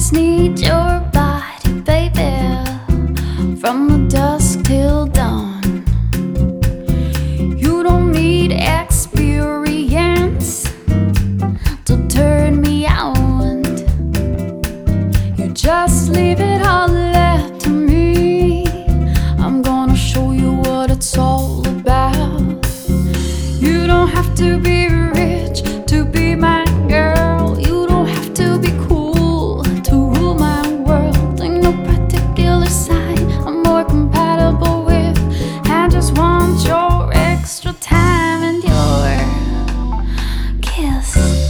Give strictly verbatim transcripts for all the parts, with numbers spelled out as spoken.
just need your body, baby, from the dusk till dawn. You don't need experience to turn me on. You just leave it all left to me. I'm gonna show you what it's all about. You don't have to be rich to be my girl. You don't have to be cool to rule my world. Ain't no particular side I'm more compatible with. I just want your extra time and your kiss.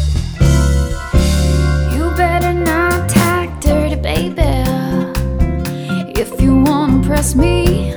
You better not talk dirty, baby, if you wanna impress me.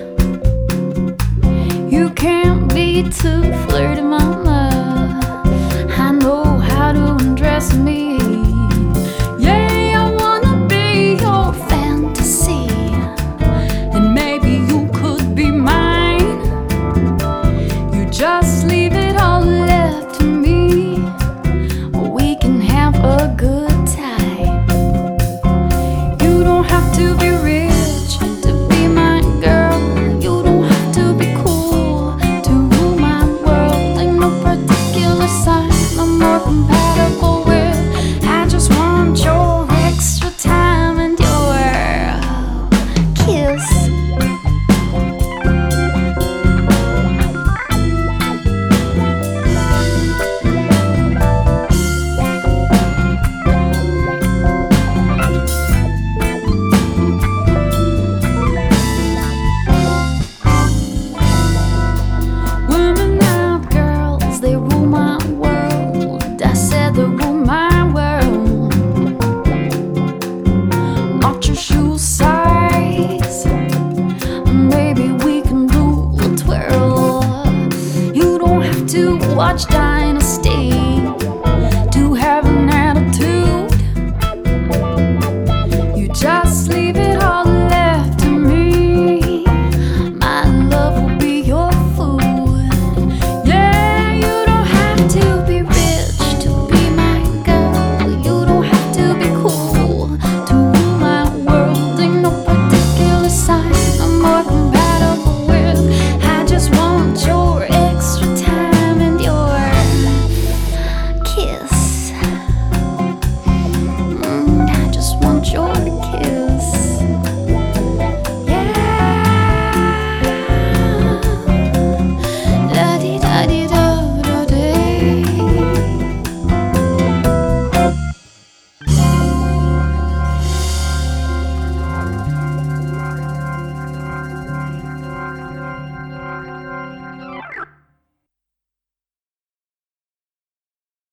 You can't be too flirty, mama. I know how to undress me. Yeah, I wanna be your fantasy, and maybe you could be mine. You just leave it all left to me. We can have a good time. You don't have to be rich to be my girl. You don't have to be cool to rule my world. Ain't no particular sign I'm more compatible with. I just want your extra time and your kiss. Women now, girls, they rule my world. I said they rule my world. Not your shoe size, maybe we can do a twirl. You don't have to watch Diane